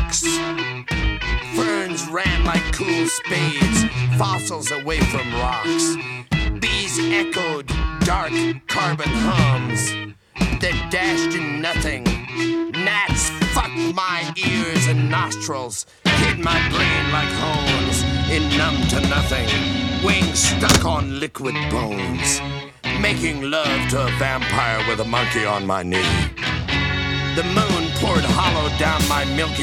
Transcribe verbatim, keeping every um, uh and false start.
rocks. Ferns ran like cool spades, fossils away from rocks. Bees echoed dark carbon hums that dashed in nothing. Gnats fucked my ears and nostrils, hid my brain like hones in numb to nothing. Wings stuck on liquid bones, making love to a vampire with a monkey on my knee. The moon poured hollow down my milky